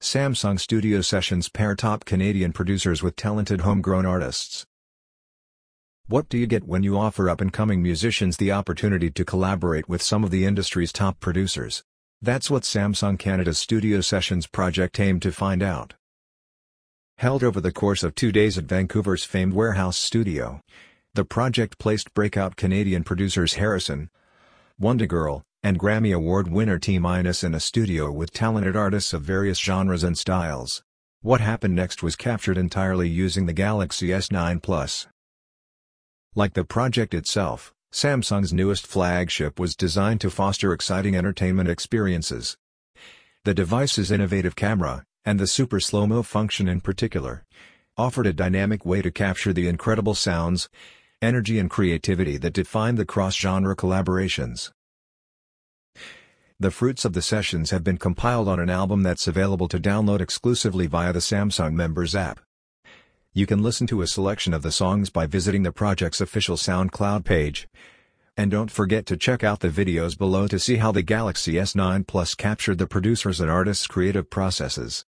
Samsung Studio Sessions pair top Canadian producers with talented homegrown artists. What do you get when you offer up-and-coming musicians the opportunity to collaborate with some of the industry's top producers? That's what Samsung Canada's Studio Sessions project aimed to find out. Held over the course of 2 days at Vancouver's famed Warehouse Studio, the project placed breakout Canadian producers Harrison, Wondagirl, and Grammy Award winner T-Minus in a studio with talented artists of various genres and styles. What happened next was captured entirely using the Galaxy S9 Plus. Like the project itself, Samsung's newest flagship was designed to foster exciting entertainment experiences. The device's innovative camera, and the super slow-mo function in particular, offered a dynamic way to capture the incredible sounds, energy and creativity that defined the cross-genre collaborations. The fruits of the sessions have been compiled on an album that's available to download exclusively via the Samsung Members app. You can listen to a selection of the songs by visiting the project's official SoundCloud page. And don't forget to check out the videos below to see how the Galaxy S9 Plus captured the producers and artists' creative processes.